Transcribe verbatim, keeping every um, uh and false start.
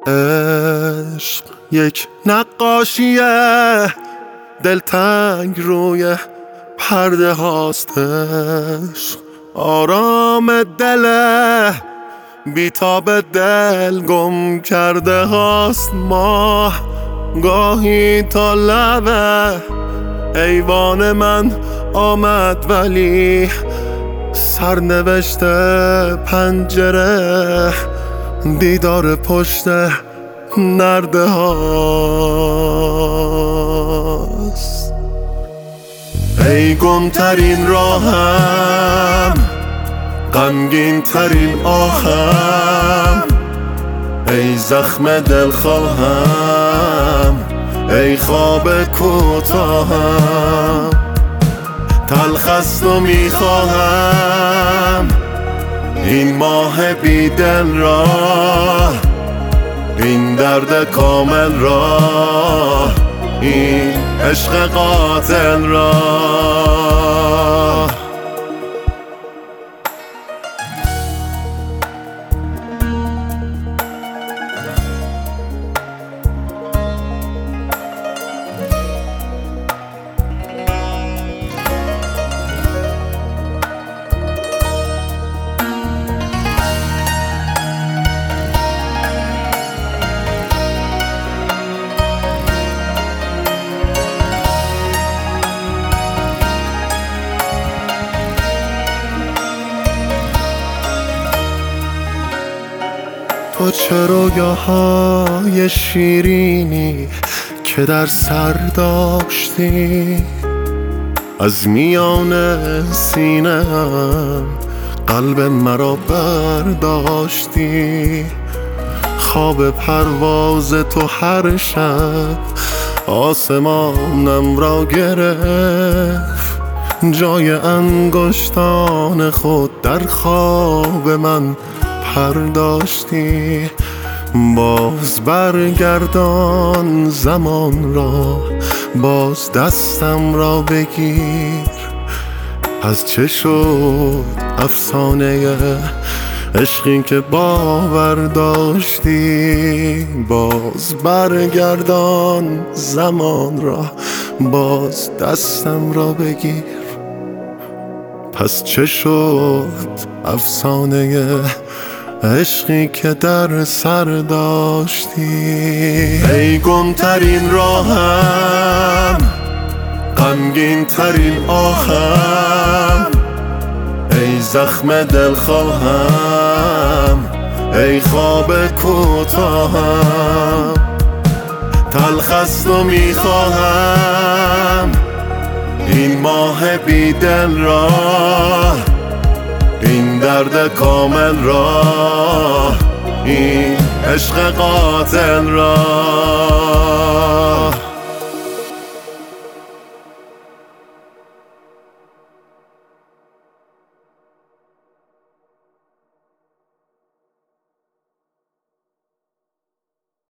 عشق یک نقاشیه دلتنگ روی پرده هاستش، آرام دل بیتاب دل گم کرده هاست. ماه گاهی تا لبه ایوان من آمد، ولی سرنوشت پنجره دیدار پشت نرده هاست. ای گم ترین راهم، غمگین ترین آهم، ای زخم دل خواهم، ای خواب کوتاهم. تلخ است و میخواهم این ماه بی دل را، این درد کامل را، این عشق قاتل را. تو چه رویاهای شیرینی که در سر داشتی، از میان سینه‌ام قلب مرا برداشتی. خواب پرواز تو هر شب آسمانم را گرفت، جای انگشتان خود در خواب من پرداشتی. باز برگردان زمان را، باز دستم را بگیر. از چه شد افسانه عشقی که باور داشتی؟ باز برگردان زمان را، باز دستم را بگیر. پس چه شد افسانه عشقی که در سر داشتی؟ ای گم ترین راهم، غمگین ترین آهم، ای زخم دل خواهم، ای خواب کوتاهم. تلخ است و میخواهم این ماه بی دل را، این درد کامل را، این عشق قاتل را.